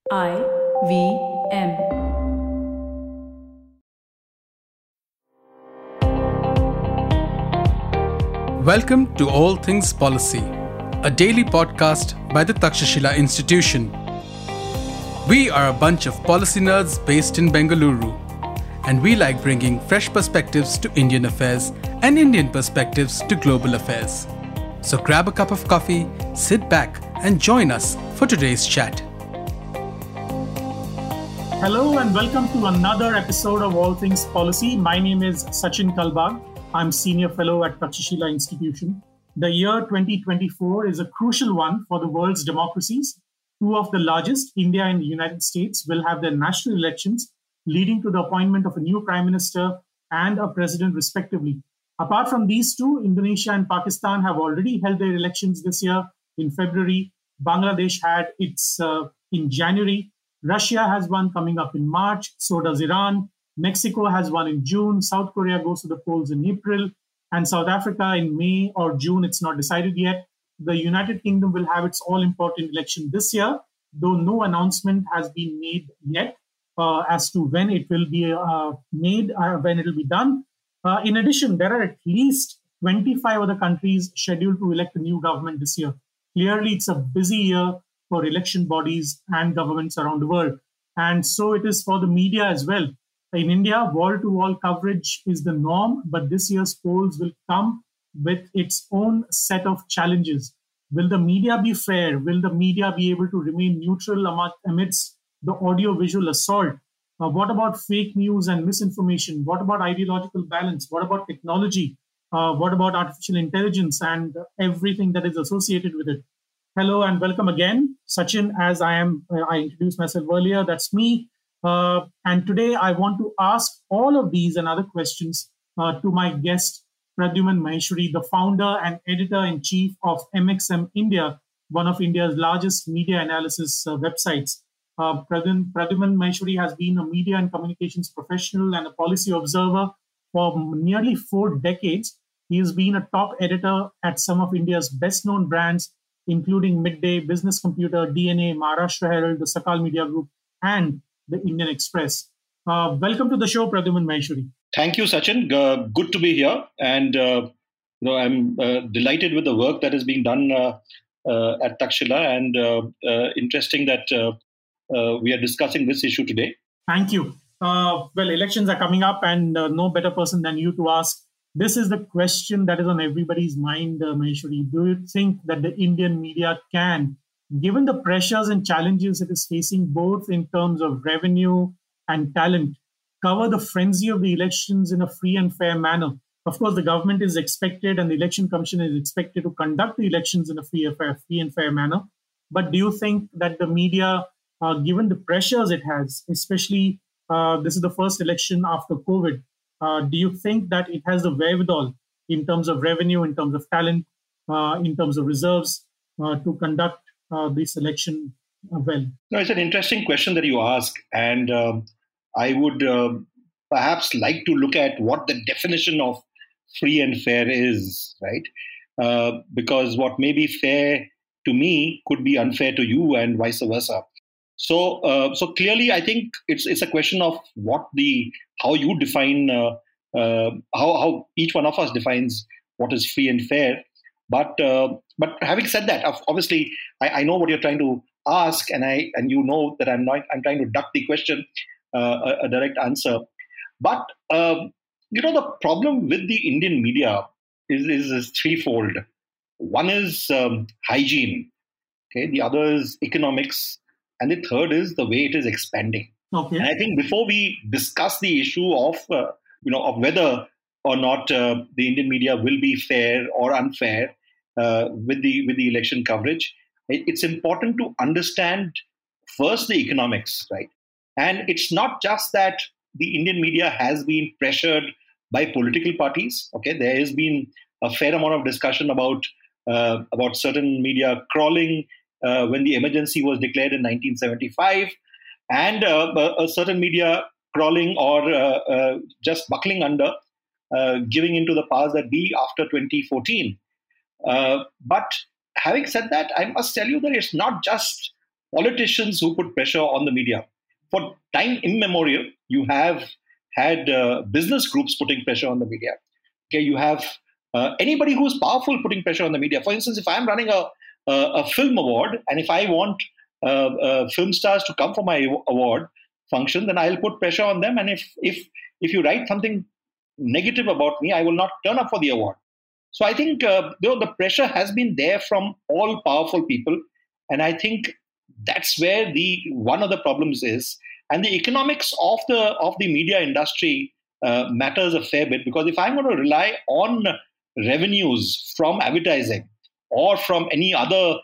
IVM. Welcome to All Things Policy, a daily podcast by the Takshashila Institution. We are a bunch of policy nerds based in Bengaluru, and we like bringing fresh perspectives to Indian affairs and Indian perspectives to global affairs. So grab a cup of coffee, sit back, and join us for today's chat. Hello and welcome to another episode of All Things Policy. My name is Sachin Kalbag. I'm Senior Fellow at Takshashila Institution. The year 2024 is a crucial one for the world's democracies. Two of the largest, India and the United States, will have their national elections, leading to the appointment of a new Prime Minister and a President, respectively. Apart from these two, Indonesia and Pakistan have already held their elections this year in February. Bangladesh had its in January. Russia has one coming up in March. So does Iran. Mexico has one in June. South Korea goes to the polls in April. And South Africa in May or June. It's not decided yet. The United Kingdom will have its all-important election this year, though no announcement has been made yet as to when it will be made, when it will be done. In addition, there are at least 25 other countries scheduled to elect a new government this year. Clearly, it's a busy year for election bodies and governments around the world. And so it is for the media as well. In India, wall-to-wall coverage is the norm, but this year's polls will come with its own set of challenges. Will the media be fair? Will the media be able to remain neutral amidst the audio-visual assault? What about fake news and misinformation? What about ideological balance? What about technology? What about artificial intelligence and everything that is associated with it? Hello and welcome again. Sachin, as I introduced myself earlier, that's me. And today I want to ask all of these and other questions to my guest, Pradyuman Maheshwari, the founder and editor-in-chief of MXM India, one of India's largest media analysis websites. Pradyuman Maheshwari has been a media and communications professional and a policy observer for nearly 4 decades. He has been a top editor at some of India's best-known brands, including Midday, Business Computer, DNA, Maharashtra Herald, the Sakal Media Group, and the Indian Express. Welcome to the show, Pradyuman Maheshwari. Thank you, Sachin. Good to be here. And I'm delighted with the work that is being done at Takshila, and interesting that we are discussing this issue today. Thank you. Well, elections are coming up, and no better person than you to ask. This is the question that is on everybody's mind, Maheshwari. Do you think that the Indian media can, given the pressures and challenges it is facing both in terms of revenue and talent, cover the frenzy of the elections in a free and fair manner? Of course, the government is expected and the Election Commission is expected to conduct the elections in a free and fair manner. But do you think that the media, given the pressures it has, especially this is the first election after COVID, do you think that it has the wherewithal in terms of revenue, in terms of talent, in terms of reserves to conduct this election well? No, it's an interesting question that you ask. And I would perhaps like to look at what the definition of free and fair is, right? Because what may be fair to me could be unfair to you and vice versa. So clearly, I think it's a question of how you define, how each one of us defines what is free and fair. But having said that, obviously, I know what you're trying to ask, and you know that I'm trying to duck the question, a direct answer. But the problem with the Indian media is threefold. One is hygiene. Okay, the other is economics. And the third is the way it is expanding. Okay. And I think before we discuss the issue of whether or not the Indian media will be fair or unfair with the election coverage, it's important to understand first the economics, right? And it's not just that the Indian media has been pressured by political parties. Okay, there has been a fair amount of discussion about certain media crawling when the emergency was declared in 1975, and a certain media crawling or just buckling under, giving into the powers that be after 2014. But having said that, I must tell you that it's not just politicians who put pressure on the media. For time immemorial, you have had business groups putting pressure on the media. Okay, you have anybody who's powerful putting pressure on the media. For instance, if I'm running a film award, and if I want film stars to come for my award function, then I'll put pressure on them. And if you write something negative about me, I will not turn up for the award. So I think the pressure has been there from all powerful people, and I think that's where the one of the problems is. And the economics of the media industry matters a fair bit, because if I'm going to rely on revenues from advertising or from any other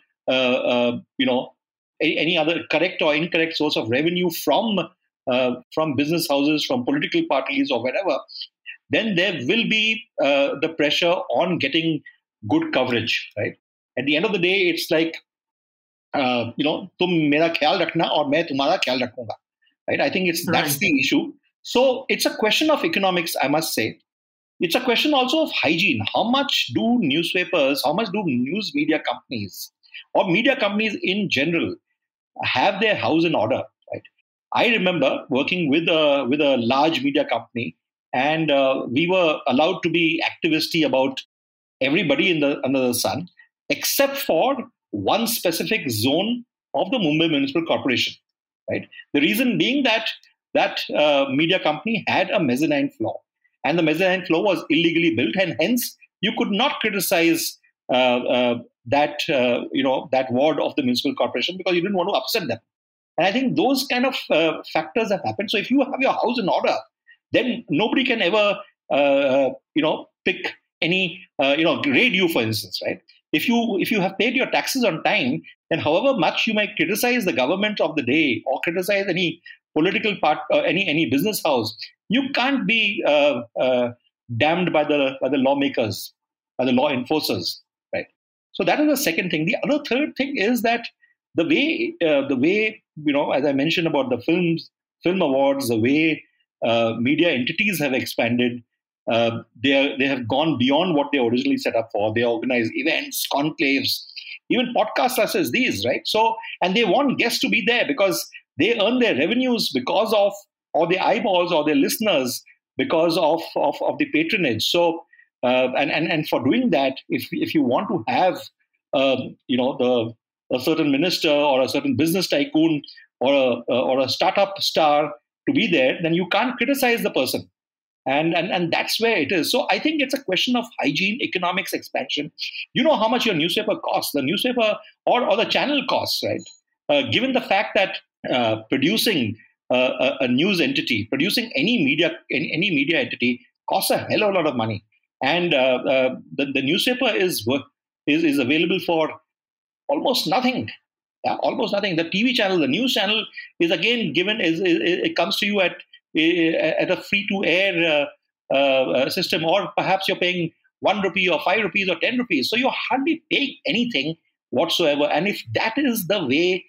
any other correct or incorrect source of revenue from business houses, from political parties or wherever, then there will be the pressure on getting good coverage, right? At the end of the day, it's like, तुम मेरा ख्याल रखना और मैं तुम्हारा ख्याल रखूंगा, right? I think that's the issue. So it's a question of economics, I must say. It's a question also of hygiene. How much do newspapers, how much do news media companies or media companies in general have their house in order, right? I remember working with a large media company, and we were allowed to be activisty about everybody under the sun, except for one specific zone of the Mumbai Municipal Corporation, right? The reason being that media company had a mezzanine floor, and the mezzanine floor was illegally built, and hence you could not criticize that ward of the municipal corporation, because you didn't want to upset them. And I think those kind of factors have happened. So if you have your house in order, then nobody can ever pick any raid you, for instance, right? If you have paid your taxes on time, then however much you might criticize the government of the day or criticize any political part, any business house, you can't be damned by the lawmakers, by the law enforcers, right? So that is the second thing. The third thing is that the way as I mentioned about the film awards, the way media entities have expanded, they have gone beyond what they originally set up for. They organize events, conclaves, even podcasts such as these, right? So, and they want guests to be there because they earn their revenues because of, or their eyeballs or their listeners because of the patronage. So, and for doing that, if you want to have a certain minister or a certain business tycoon or a startup star to be there, then you can't criticize the person. And that's where it is. So I think it's a question of hygiene, economics, expansion. You know how much your newspaper costs, the newspaper or the channel costs, right? Given the fact that producing a news entity, producing any media entity costs a hell of a lot of money. And the newspaper is available for almost nothing. Yeah, almost nothing. The TV channel, the news channel is again given, it comes to you at a free-to-air system, or perhaps you're paying 1 rupee or 5 rupees or 10 rupees. So you're hardly paying anything whatsoever. And if that is the way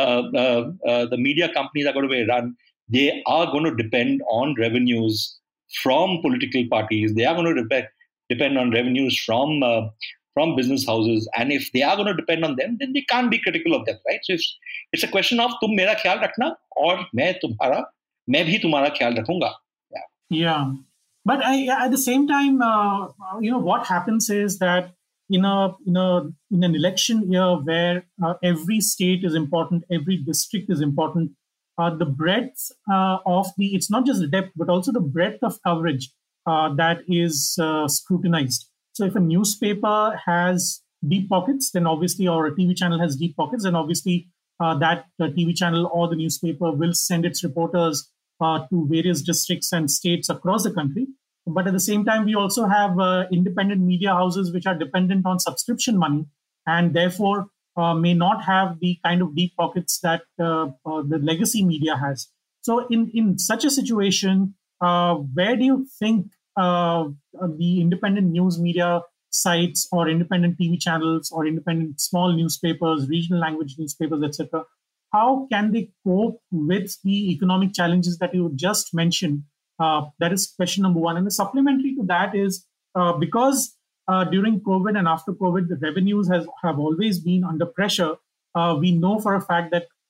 the media companies are going to be run, they are going to depend on revenues from political parties. They are going to depend on revenues from business houses. And if they are going to depend on them, then they can't be critical of them, right? So it's a question of tum mera ख्याल रखना और मैं भी तुम्हारा ख्याल रखूंगा. Yeah. But at the same time, what happens is that in an election year where every state is important, every district is important, the breadth it's not just the depth, but also the breadth of coverage that is scrutinized. So if a newspaper has deep pockets, then obviously, or a TV channel has deep pockets, then obviously that TV channel or the newspaper will send its reporters to various districts and states across the country. But at the same time, we also have independent media houses which are dependent on subscription money and therefore may not have the kind of deep pockets that the legacy media has. So in such a situation, where do you think the independent news media sites or independent TV channels or independent small newspapers, regional language newspapers, etc., how can they cope with the economic challenges that you just mentioned? That is question number one. And the supplementary to that is because during COVID and after COVID, the revenues have always been under pressure. We know for a fact that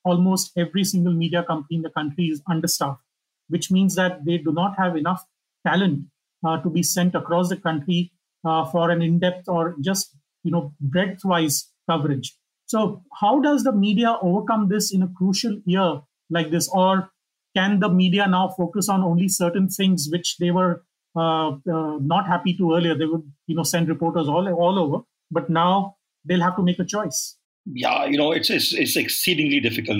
almost every single media company in the country is understaffed, which means that they do not have enough talent to be sent across the country for an in-depth or just breadth-wise coverage. So how does the media overcome this in a crucial year like this? Or can the media now focus on only certain things which they were not happy to earlier? They would send reporters all over, but now they'll have to make a choice. Yeah, it's exceedingly difficult.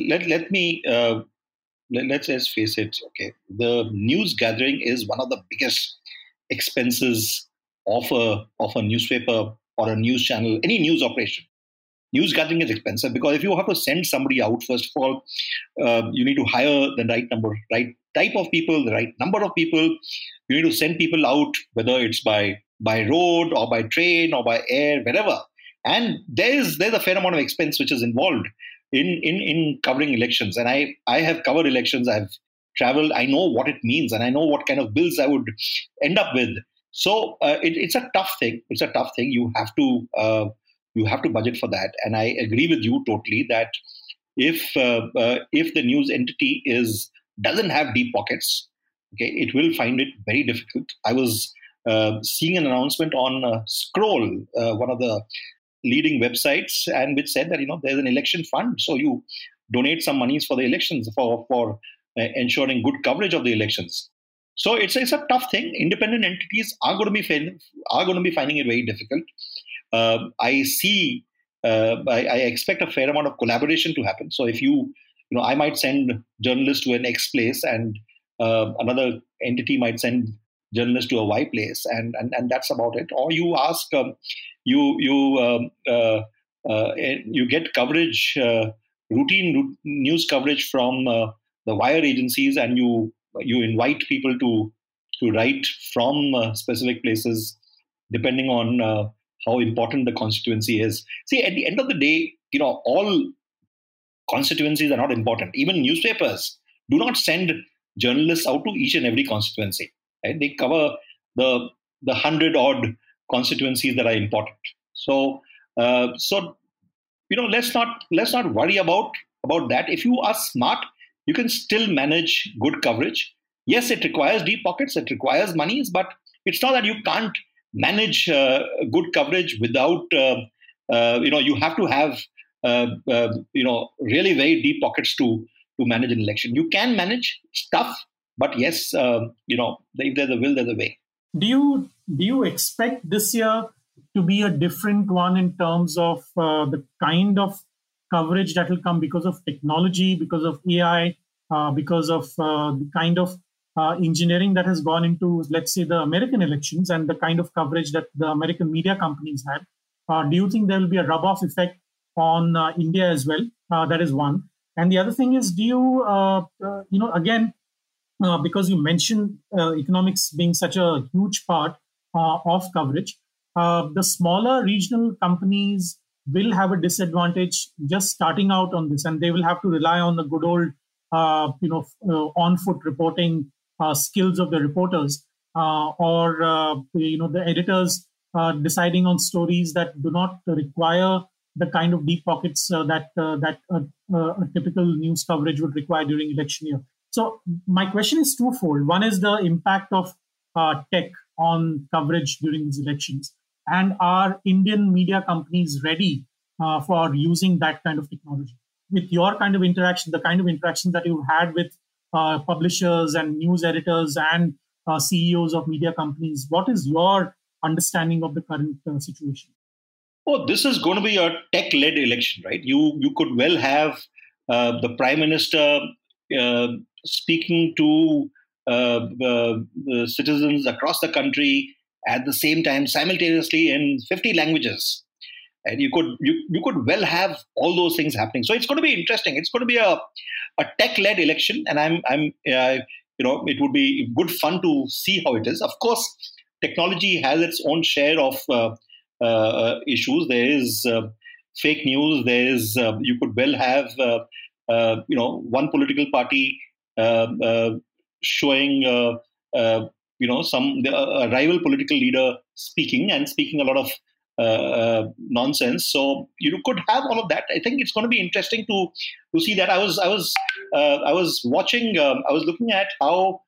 Let's just face it. Okay, the news gathering is one of the biggest expenses of a newspaper or a news channel, any news operation. News gathering is expensive because if you have to send somebody out, first of all, you need to hire the right type of people, the right number of people. You need to send people out, whether it's by road or by train or by air, wherever. And there's a fair amount of expense which is involved in covering elections. And I have covered elections. I've traveled. I know what it means, and I know what kind of bills I would end up with. So it's a tough thing. It's a tough thing. You have to budget for that. And I agree with you totally that if the news entity doesn't have deep pockets, okay, it will find it very difficult. I was seeing an announcement on Scroll, one of the leading websites, and which said that there's an election fund, so you donate some monies for the elections for ensuring good coverage of the elections. So it's a tough thing. Independent entities are going to be finding it very difficult. I expect a fair amount of collaboration to happen. So if I might send journalists to an X place, and another entity might send journalists to a Y place, and that's about it. Or you ask, you get coverage, routine news coverage from the wire agencies, and you invite people to write from specific places, depending on how important the constituency is. See, at the end of the day, all constituencies are not important. Even newspapers do not send journalists out to each and every constituency. Right? They cover the 100-odd constituencies that are important. So let's not worry about that. If you are smart, you can still manage good coverage. Yes, it requires deep pockets, it requires monies, but it's not that you can't manage good coverage without. You have to have really very deep pockets to manage an election. You can manage stuff, but yes, if there's a will, there's a way. Do you expect this year to be a different one in terms of the kind of coverage that will come because of technology, because of AI, because of the kind of engineering that has gone into, let's say, the American elections and the kind of coverage that the American media companies had? Do you think there will be a rub-off effect on India as well? That is one. And the other thing is, do you, again, because you mentioned economics being such a huge part of coverage, the smaller regional companies will have a disadvantage just starting out on this, and they will have to rely on the good old, on-foot reporting skills of the reporters, or the editors deciding on stories that do not require the kind of deep pockets that a typical news coverage would require during election year. So my question is twofold. One is the impact of tech on coverage during these elections. And are Indian media companies ready for using that kind of technology? With your kind of interaction, the kind of interactions that you've had with publishers and news editors and CEOs of media companies, what is your understanding of the current situation? Oh, this is going to be a tech-led election, right? You could well have the Prime Minister speaking to the citizens across the country at the same time, simultaneously in 50 languages. And you could well have all those things happening. So it's going to be interesting. It's going to be a tech-led election, and it would be good fun to see how it is. Of course, technology has its own share of issues. There is fake news. There is you could well have one political party showing a rival political leader speaking a lot of nonsense. So you could have all of that. I think it's going to be interesting to see that. I was watching. I was looking at how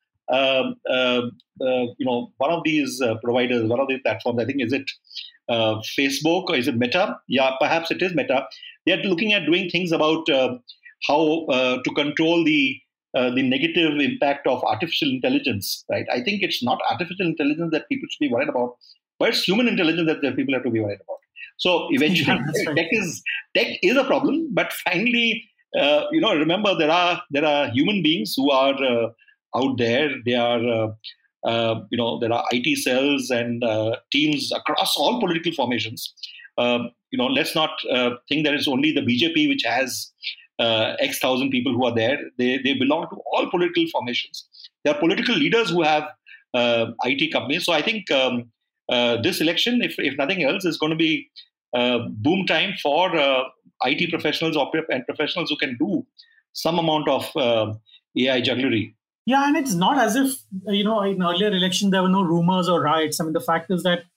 one of these providers, one of these platforms. I think is it Facebook or is it Meta? Yeah, perhaps it is Meta. They are looking at doing things about how to control the negative impact of artificial intelligence. Right? I think it's not artificial intelligence that people should be worried about, but it's human intelligence that the people have to be worried about. So eventually, tech is a problem. But finally, remember there are human beings who are out there. They are there are IT cells and teams across all political formations. Let's not think that it's only the BJP which has X thousand people who are there. They belong to all political formations. There are political leaders who have IT companies. So I think this election, if nothing else, is going to be boom time for IT professionals and professionals who can do some amount of AI jugglery. Yeah, and it's not as if, in earlier election, there were no rumors or riots. I mean, the fact is that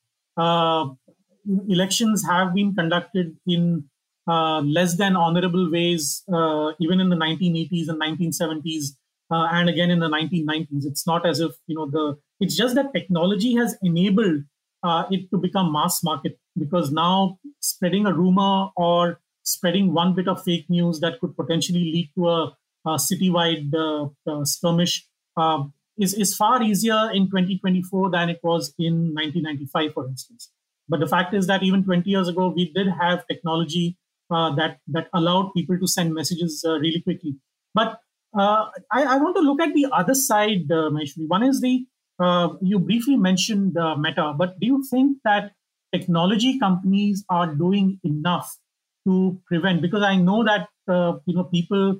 elections have been conducted in less than honorable ways, even in the 1980s and 1970s, and again in the 1990s. It's not as if, it's just that technology has enabled it to become mass market, because now spreading a rumor or spreading one bit of fake news that could potentially lead to a citywide skirmish is far easier in 2024 than it was in 1995, for instance. But the fact is that even 20 years ago, we did have technology that allowed people to send messages really quickly. But I want to look at the other side, Maheshwari. One is you briefly mentioned Meta, but do you think that technology companies are doing enough to prevent? Because I know that people,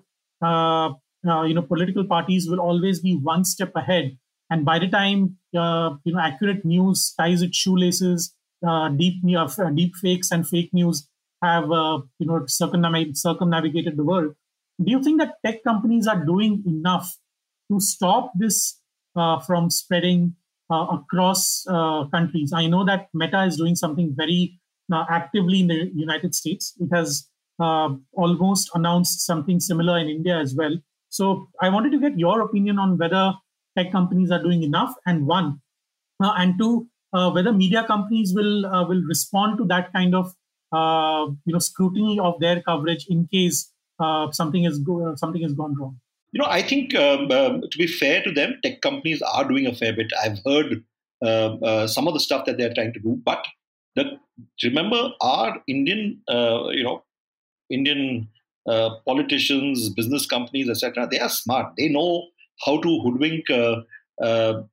political parties will always be one step ahead, and by the time accurate news ties its shoelaces, deep fakes and fake news have circumnavigated the world. Do you think that tech companies are doing enough to stop this from spreading across countries? I know that Meta is doing something very actively in the United States. It has almost announced something similar in India as well. So I wanted to get your opinion on whether tech companies are doing enough, and one, and two, whether media companies will respond to that kind of scrutiny of their coverage in case something has gone wrong. I think to be fair to them, tech companies are doing a fair bit. I've heard some of the stuff that they're trying to do, but remember, our Indian politicians, business companies, etc. They are smart. They know how to hoodwink, the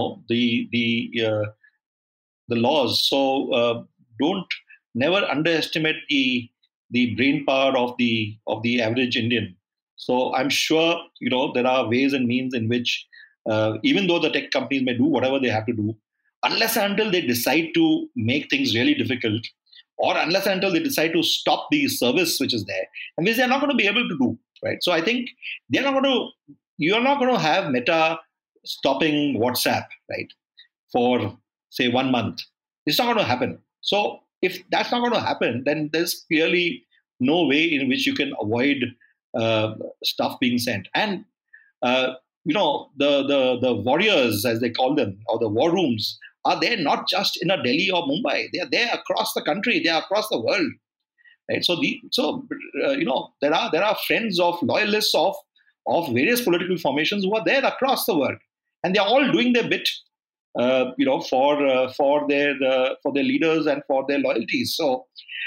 laws. So never underestimate the brain power of the average Indian. So I'm sure there are ways and means in which, even though the tech companies may do whatever they have to do, unless and until they decide to make things really difficult, or unless and until they decide to stop the service which is there, and which they're not going to be able to do, right? So I think you're not going to have Meta stopping WhatsApp, right, for say 1 month. It's not going to happen. So if that's not going to happen, then there's clearly no way in which you can avoid stuff being sent. And the warriors, as they call them, or the war rooms, are there not just in a Delhi or Mumbai. They are there across the country. They are across the world. Right? So there are friends of loyalists of various political formations who are there across the world, and they are all doing their bit, for their leaders and for their loyalties. So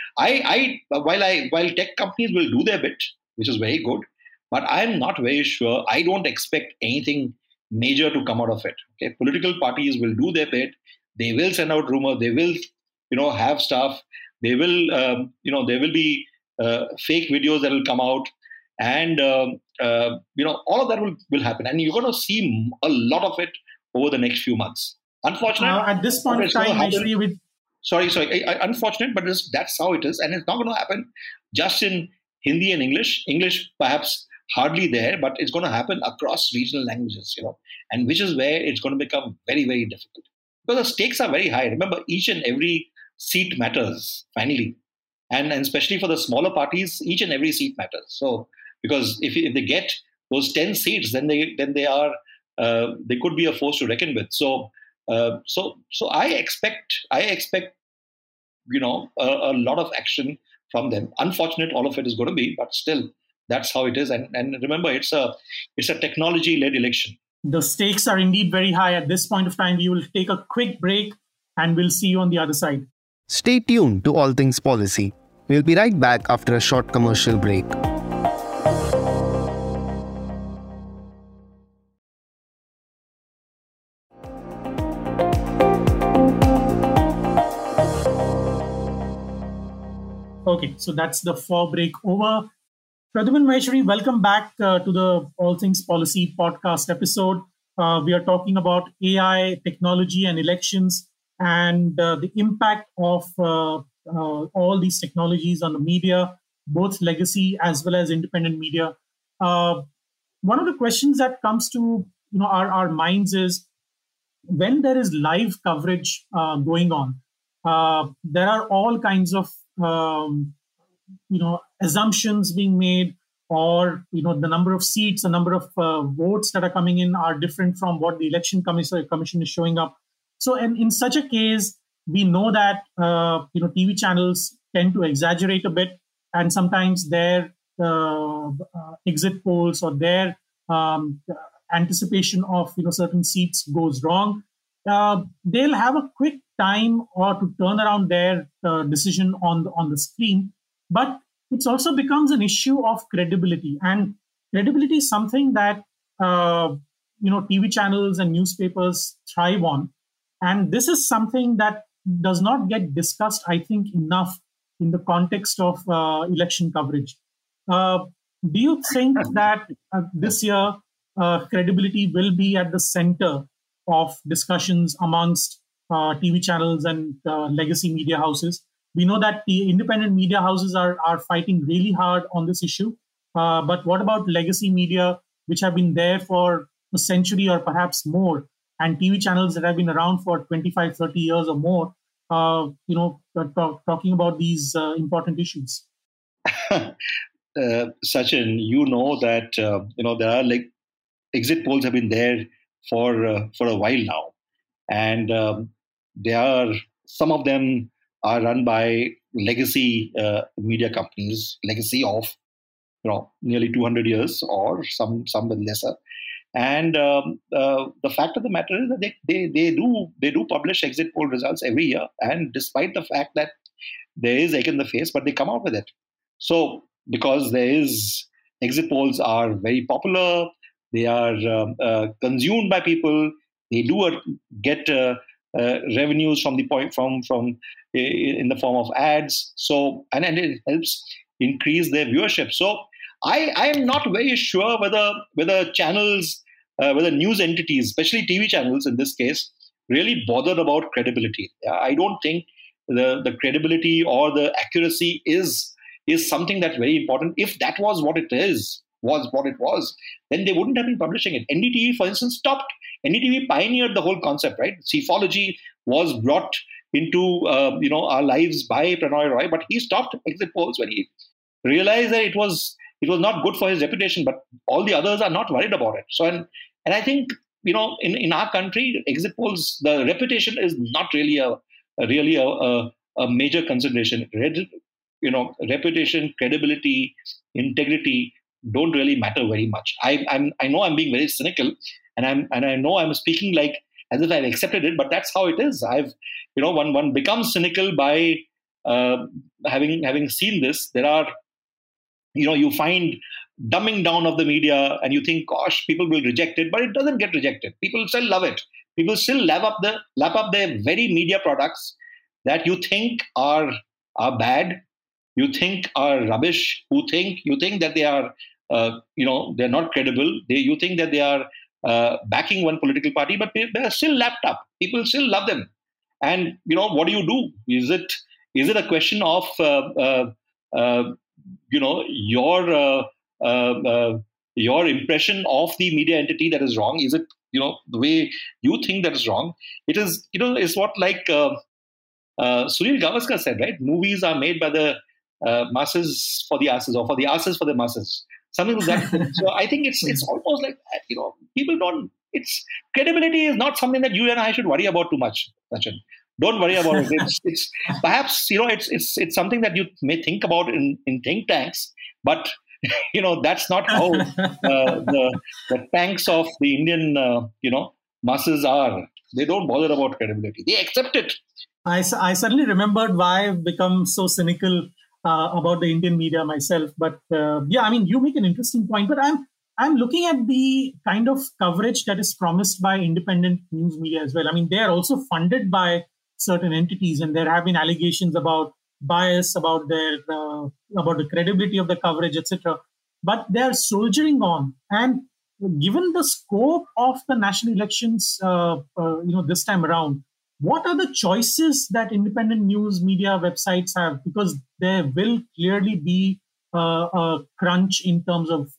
while tech companies will do their bit, which is very good, but I'm not very sure. I don't expect anything major to come out of it. Okay, political parties will do their bit. They will send out rumors. They will, have stuff. They will, there will be fake videos that will come out, and all of that will happen. And you're going to see a lot of it over the next few months. Unfortunate. At this point in time, actually, with unfortunate, but that's how it is, and it's not going to happen just in Hindi and English. English perhaps hardly there, but it's going to happen across regional languages, and which is where it's going to become very, very difficult, because the stakes are very high. Remember, each and every seat matters finally, and especially for the smaller parties, each and every seat matters. So because if they get those 10 seats, then they could be a force to reckon with. So I expect a lot of action from them. Unfortunate, all of it is going to be, but still, that's how it is. And remember, it's a technology-led election. The stakes are indeed very high at this point of time. We will take a quick break and we'll see you on the other side. Stay tuned to All Things Policy. We'll be right back after a short commercial break. Okay, so that's the 4 break over. Pradyuman Maheshwari, welcome back to the All Things Policy podcast episode. We are talking about AI, technology, and elections, and the impact of all these technologies on the media, both legacy as well as independent media. One of the questions that comes to our minds is, when there is live coverage going on, there are all kinds of assumptions being made, or the number of seats, the number of votes that are coming in are different from what the election commission is showing up. So, and in such a case, we know that TV channels tend to exaggerate a bit, and sometimes their exit polls or their anticipation of certain seats goes wrong. They'll have a quick time or to turn around their decision on the screen, but it also becomes an issue of credibility, and credibility is something that TV channels and newspapers thrive on, and this is something that does not get discussed, I think, enough in the context of election coverage. Do you think that this year credibility will be at the center of discussions amongst TV channels and legacy media houses? We know that the independent media houses are fighting really hard on this issue. But what about legacy media, which have been there for a century or perhaps more, and TV channels that have been around for 25, 30 years or more, talking about these important issues? Sachin, you know that there are exit polls have been there for a while now, and some of them are run by legacy media companies, legacy of nearly 200 years, or some with lesser. And the fact of the matter is that they do publish exit poll results every year, and despite the fact that there is egg in the face, but they come out with it. So because exit polls are very popular, they are consumed by people. They do get revenues from in the form of ads. So and it helps increase their viewership. So I am not very sure whether channels, whether news entities, especially TV channels in this case, really bothered about credibility. I don't think the credibility or the accuracy is something that's very important. If that was what it was, then they wouldn't have been publishing it. NDTV, for instance, stopped. NDTV pioneered the whole concept, right? Cephology was brought into our lives by Prannoy Roy, but he stopped exit polls when he realized that it was not good for his reputation. But all the others are not worried about it. So and I think in our country, exit polls, the reputation is not really a major consideration. Reputation, credibility, integrity don't really matter very much. I know I'm being very cynical, and I know I'm speaking like as if I've accepted it, but that's how it is. One becomes cynical by having seen this. There are, you find dumbing down of the media, and you think, gosh, people will reject it, but it doesn't get rejected. People still love it. People still lap up their very media products that you think are bad, you think are rubbish, you think that they are, they're not credible. You think that they are backing one political party, but they're still lapped up. People still love them. And, what do you do? Is it a question of, your impression of the media entity that is wrong? Is it, the way you think that is wrong? It is, it's what Sunil Gavaskar said, right? Movies are made by the masses for the asses, or for the asses for the masses. Something like that. So I think it's almost like, people don't. It's credibility is not something that you and I should worry about too much, Sachin. Don't worry about it. It's perhaps it's something that you may think about in think tanks, but that's not how the tanks of the Indian masses are. They don't bother about credibility. They accept it. I suddenly remembered why I've become so cynical about the Indian media myself. But you make an interesting point. But I'm looking at the kind of coverage that is promised by independent news media as well. I mean, they are also funded by certain entities, and there have been allegations about bias, about the credibility of the coverage, etc. But they are soldiering on. And given the scope of the national elections, this time around, what are the choices that independent news media websites have? Because there will clearly be a crunch in terms of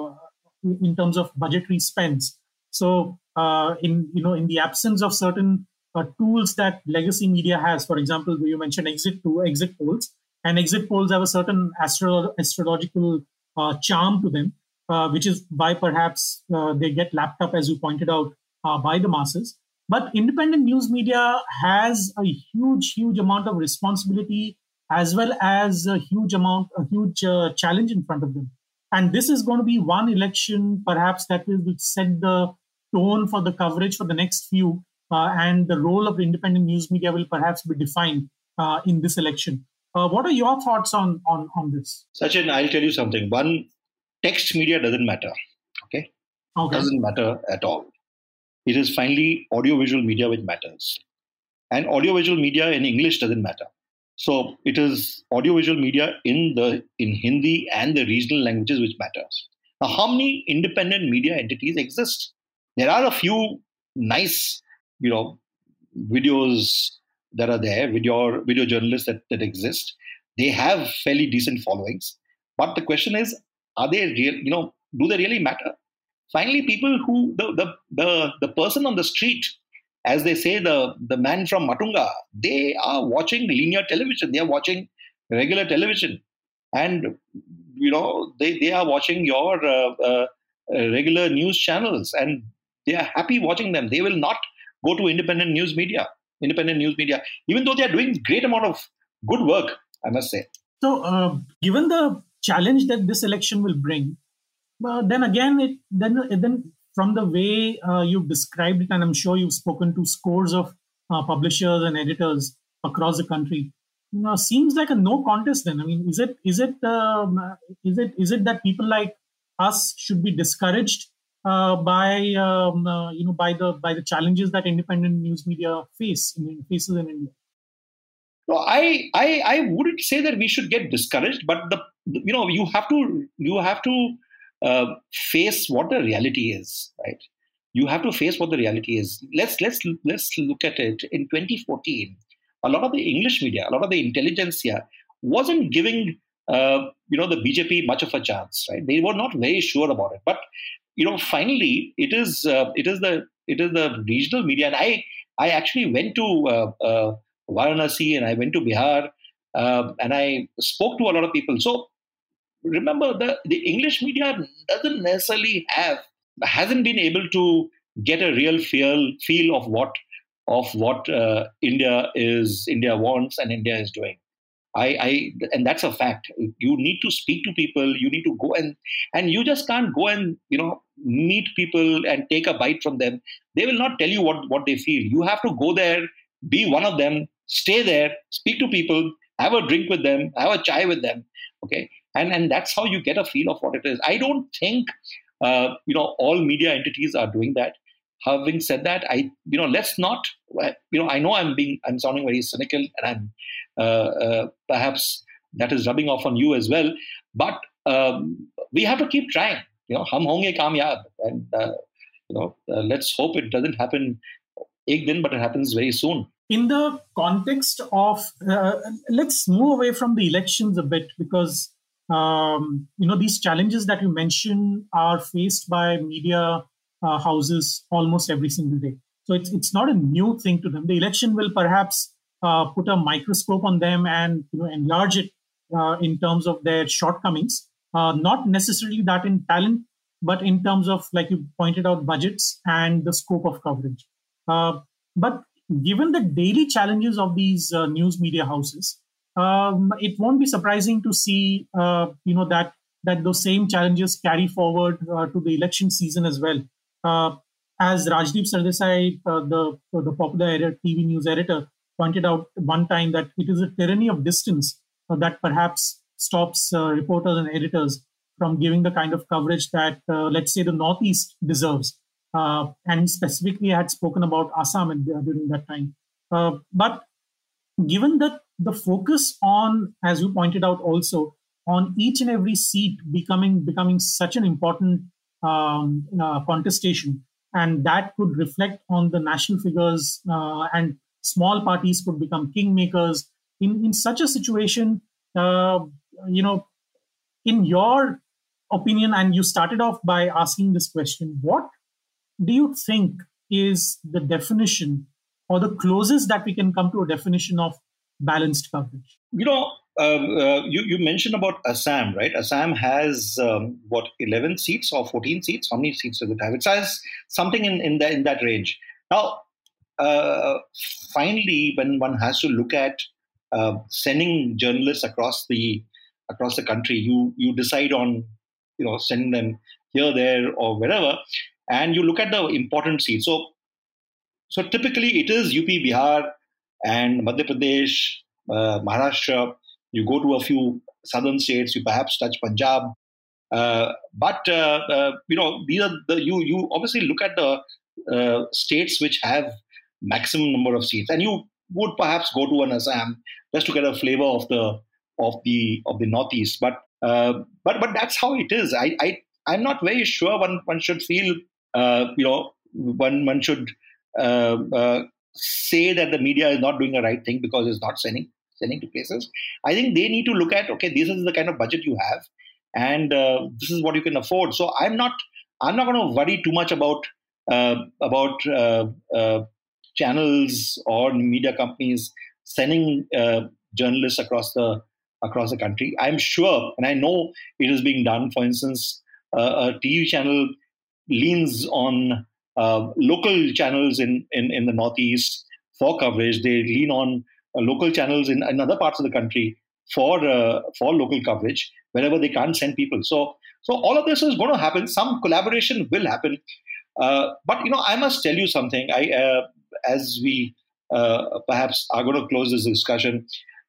budgetary spends. So, in the absence of certain tools that legacy media has, for example, you mentioned exit polls, and exit polls have a certain astrological charm to them, which is why perhaps they get lapped up, as you pointed out, by the masses. But independent news media has a huge amount of responsibility, as well as a huge challenge in front of them. And this is going to be one election, perhaps, that will set the tone for the coverage for the next few. And the role of the independent news media will perhaps be defined in this election. What are your thoughts on this? Sachin, I'll tell you something. One, text media doesn't matter. Okay. Doesn't matter at all. It is finally audiovisual media which matters. And audiovisual media in English doesn't matter. So it is audiovisual media in Hindi and the regional languages which matters. Now, how many independent media entities exist? There are a few nice, videos that are there, video journalists that exist. They have fairly decent followings. But the question is, are they real? Do they really matter? Finally, people who the person on the street, as they say, the man from Matunga, they are watching linear television. They are watching regular television, and they are watching your regular news channels, and they are happy watching them. They will not go to independent news media, even though they are doing great amount of good work, I must say. So, given the challenge that this election will bring, then again, then from the way you've described it, and I'm sure you've spoken to scores of publishers and editors across the country, seems like a no contest. Then, I mean, is it that people like us should be discouraged by the challenges that independent news media faces in India? No, I wouldn't say that we should get discouraged, but you have to face what the reality is, right? You have to face what the reality is. Let's look at it. In 2014, a lot of the English media, a lot of the intelligentsia wasn't giving the BJP much of a chance, right? They were not very sure about it. But finally, it is the regional media, and I actually went to Varanasi, and I went to Bihar, and I spoke to a lot of people. So remember, the English media hasn't been able to get a real feel of what India wants and India is doing. And that's a fact. You need to speak to people. You need to go and you just can't go and meet people and take a bite from them. They will not tell you what they feel. You have to go there, be one of them, stay there, speak to people, have a drink with them, have a chai with them. Okay. And that's how you get a feel of what it is. I don't think, all media entities are doing that. Having said that, let's not, I know I'm sounding very cynical, and I'm perhaps that is rubbing off on you as well. But we have to keep trying. Hum honge kamyab, and let's hope it doesn't happen ek din, but it happens very soon. In the context of, let's move away from the elections a bit, because these challenges that you mentioned are faced by media houses almost every single day. So it's not a new thing to them. The election will perhaps put a microscope on them and enlarge it in terms of their shortcomings. Not necessarily that in talent, but in terms of, like you pointed out, budgets and the scope of coverage. But given the daily challenges of these news media houses, it won't be surprising to see that those same challenges carry forward to the election season as well. As Rajdeep Sardesai, the popular TV news editor, pointed out one time, that it is a tyranny of distance that perhaps stops reporters and editors from giving the kind of coverage that, let's say, the Northeast deserves. And specifically, I had spoken about Assam during that time. But given that the focus on, as you pointed out also, on each and every seat becoming such an important contestation, and that could reflect on the national figures, and small parties could become kingmakers. In such a situation, in your opinion, and you started off by asking this question, what do you think is the definition or the closest that we can come to a definition of balanced coverage? You mentioned about Assam, right? Assam has 11 seats or 14 seats? How many seats does it have? It has something in that range. Now, finally, when one has to look at sending journalists across the country, you decide on sending them here, there, or wherever, and you look at the important seats. So typically it is UP, Bihar, and Madhya Pradesh, Maharashtra. You go to a few southern states, you perhaps touch Punjab. But these are you obviously look at the states which have maximum number of seats, and you would perhaps go to an Assam just to get a flavor of the Northeast. But that's how it is. I'm not very sure one should feel one should say that the media is not doing the right thing because it's not sending to places. I think they need to look at, okay, this is the kind of budget you have, and this is what you can afford. So I'm not going to worry too much about channels or media companies sending journalists across the country. I'm sure, and I know it is being done. For instance, a TV channel leans on local channels in the Northeast for coverage. They lean on local channels in other parts of the country for local coverage wherever they can't send people. So all of this is going to happen. Some collaboration will happen. But I must tell you something. As we perhaps are going to close this discussion,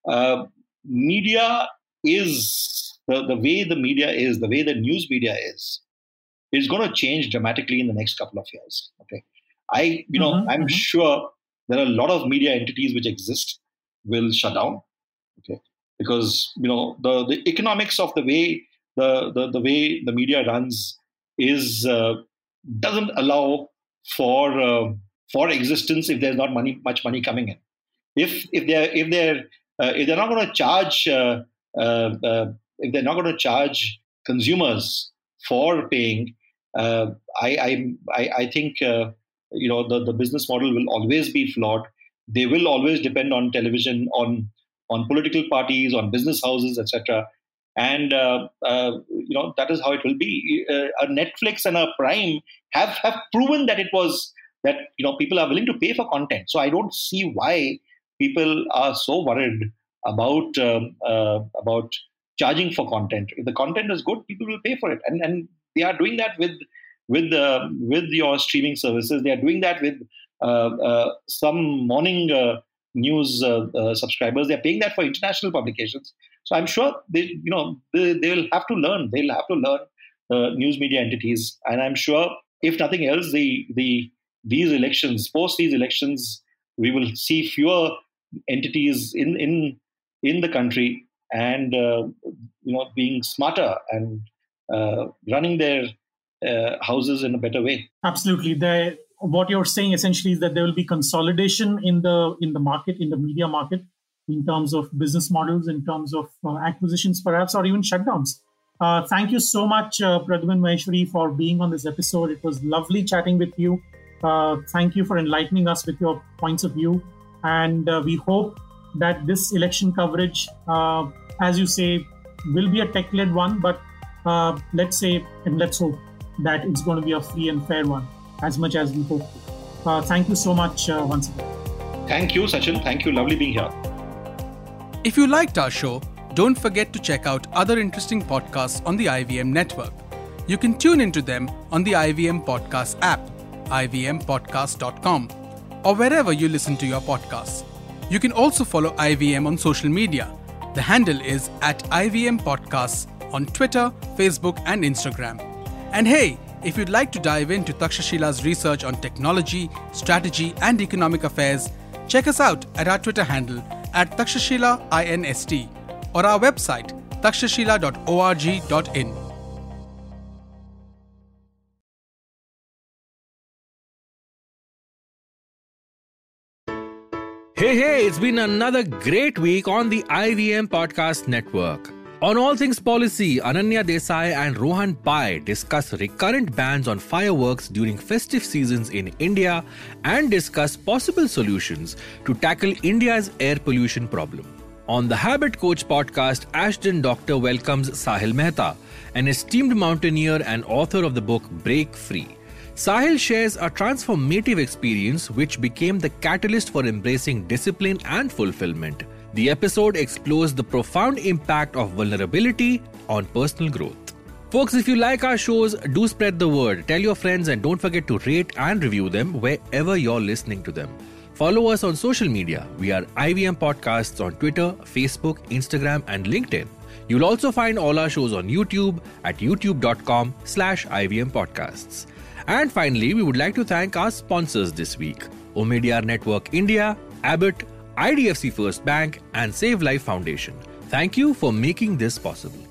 media is the way the media is, the way the news media is going to change dramatically in the next couple of years. Okay, I'm sure there are a lot of media entities which exist will shut down. Okay, because the economics of the way the way the media runs is doesn't allow for existence if there's not much money coming in. If they're not going to charge if they're not going to charge consumers for paying, I think the business model will always be flawed. They will always depend on television, on political parties, on business houses, etc. And that is how it will be. A Netflix and a Prime have proven that people are willing to pay for content. So I don't see why people are so worried about charging for content. If the content is good, people will pay for it, and they are doing that with your streaming services. They are doing that with some morning news subscribers. They are paying that for international publications. So I'm sure they will have to learn. They'll have to learn news media entities, and I'm sure if nothing else, these elections, post these elections, we will see fewer entities in the country, and being smarter and running their houses in a better way. Absolutely. What you're saying essentially is that there will be consolidation in the market, in the media market, in terms of business models, in terms of acquisitions perhaps, or even shutdowns. Thank you so much, Pradyuman Maheshwari, for being on this episode. It was lovely chatting with you. Thank you for enlightening us with your points of view. And we hope that this election coverage, as you say, will be a tech-led one, but let's say and let's hope that it's going to be a free and fair one, as much as we hope. Thank you so much once again. Thank you, Sachin. Thank you. Lovely being here. If you liked our show, don't forget to check out other interesting podcasts on the IVM network. You can tune into them on the IVM Podcast app, ivmpodcast.com, or wherever you listen to your podcasts. You can also follow IVM on social media. The handle is @IVM Podcasts on Twitter, Facebook, and Instagram. And hey, if you'd like to dive into Takshashila's research on technology, strategy, and economic affairs, check us out at our Twitter handle @TakshashilaINST or our website takshashila.org.in. Hey, it's been another great week on the IVM Podcast Network. On All Things Policy, Ananya Desai and Rohan Pai discuss recurrent bans on fireworks during festive seasons in India and discuss possible solutions to tackle India's air pollution problem. On the Habit Coach podcast, Ashton Doctor welcomes Sahil Mehta, an esteemed mountaineer and author of the book Break Free. Sahil shares a transformative experience which became the catalyst for embracing discipline and fulfillment. The episode explores the profound impact of vulnerability on personal growth. Folks, if you like our shows, do spread the word. Tell your friends and don't forget to rate and review them wherever you're listening to them. Follow us on social media. We are IVM Podcasts on Twitter, Facebook, Instagram, and LinkedIn. You'll also find all our shows on YouTube at youtube.com/IVM Podcasts. And finally, we would like to thank our sponsors this week: Omidyar Network India, Abbott, IDFC First Bank, and Save Life Foundation. Thank you for making this possible.